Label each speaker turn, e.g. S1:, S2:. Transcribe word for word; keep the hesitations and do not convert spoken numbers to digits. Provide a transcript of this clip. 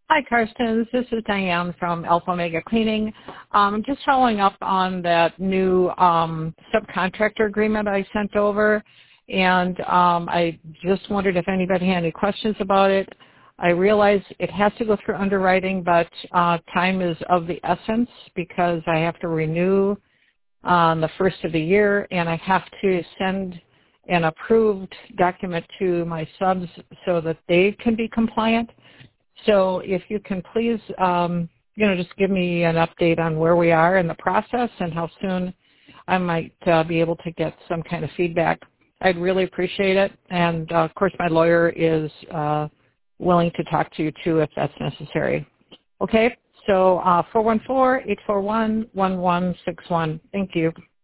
S1: Hi, Karstens. This is Diane from Alpha Omega Cleaning. Um, just following up on that new um, subcontractor agreement I sent over, and um, I just wondered if anybody had any questions about it. I realize it has to go through underwriting, but uh, time is of the essence because I have to renew on the first of the year, and I have to send an approved document to my subs so that they can be compliant. So if you can please, um, you know, just give me an update on where we are in the process and how soon I might uh, be able to get some kind of feedback. I'd really appreciate it. And, uh, of course, my lawyer is uh, willing to talk to you, too, if that's necessary. Okay? So uh, four one four, eight four one, one one six one. Thank you.